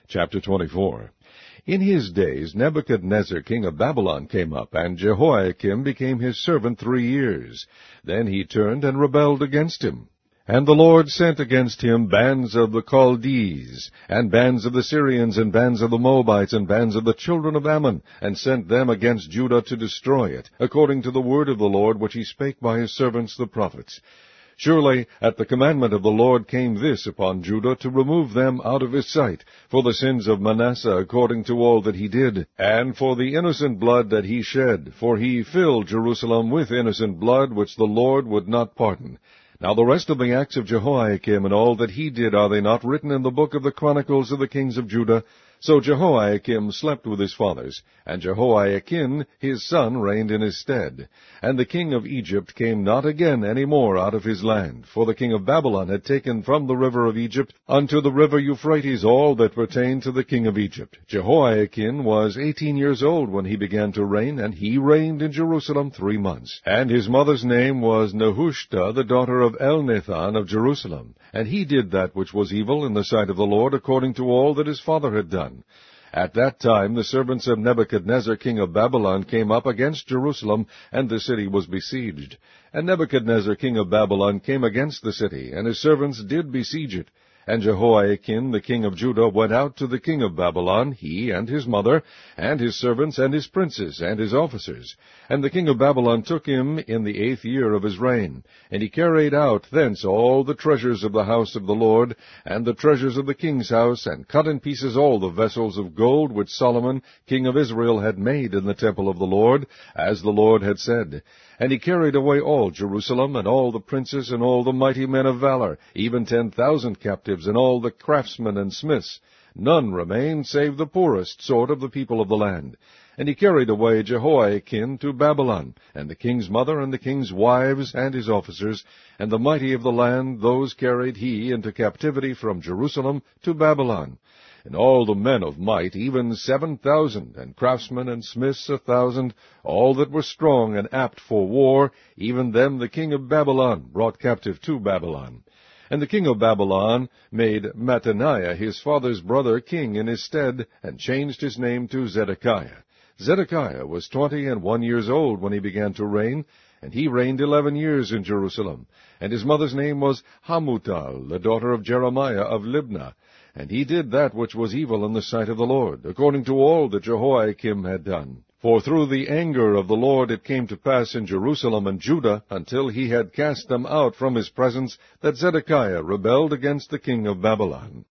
Chapter 24. In his days Nebuchadnezzar king of Babylon came up, and Jehoiakim became his servant 3 years. Then he turned and rebelled against him. And the Lord sent against him bands of the Chaldees, and bands of the Syrians, and bands of the Moabites, and bands of the children of Ammon, and sent them against Judah to destroy it, according to the word of the Lord which he spake by his servants the prophets. Surely at the commandment of the Lord came this upon Judah, to remove them out of his sight, for the sins of Manasseh according to all that he did, and for the innocent blood that he shed, for he filled Jerusalem with innocent blood, which the Lord would not pardon. Now the rest of the acts of Jehoiakim and all that he did, are they not written in the book of the Chronicles of the kings of Judah? So Jehoiakim slept with his fathers, and Jehoiakim his son reigned in his stead. And the king of Egypt came not again any more out of his land, for the king of Babylon had taken from the river of Egypt unto the river Euphrates all that pertained to the king of Egypt. Jehoiakim was 18 years old when he began to reign, and he reigned in Jerusalem 3 months. And his mother's name was Nehushta, the daughter of Elnathan of Jerusalem. And he did that which was evil in the sight of the Lord, according to all that his father had done. At that time the servants of Nebuchadnezzar king of Babylon came up against Jerusalem, and the city was besieged. And Nebuchadnezzar king of Babylon came against the city, and his servants did besiege it. And Jehoiakim the king of Judah went out to the king of Babylon, he and his mother, and his servants, and his princes, and his officers. And the king of Babylon took him in the 8th year of his reign. And he carried out thence all the treasures of the house of the Lord, and the treasures of the king's house, and cut in pieces all the vessels of gold which Solomon king of Israel had made in the temple of the Lord, as the Lord had said. And he carried away all Jerusalem, and all the princes, and all the mighty men of valor, even 10,000 captives, and all the craftsmen and smiths. None remained, save the poorest sort of the people of the land. And he carried away Jehoiakim to Babylon, and the king's mother, and the king's wives, and his officers, and the mighty of the land, those carried he into captivity from Jerusalem to Babylon. And all the men of might, even 7,000, and craftsmen and smiths 1,000, all that were strong and apt for war, even them the king of Babylon brought captive to Babylon. And the king of Babylon made Mattaniah his father's brother king in his stead, and changed his name to Zedekiah. Zedekiah was 21 years old when he began to reign, and he reigned 11 years in Jerusalem. And his mother's name was Hamutal, the daughter of Jeremiah of Libnah. And he did that which was evil in the sight of the Lord, according to all that Jehoiakim had done. For through the anger of the Lord it came to pass in Jerusalem and Judah, until he had cast them out from his presence, that Zedekiah rebelled against the king of Babylon.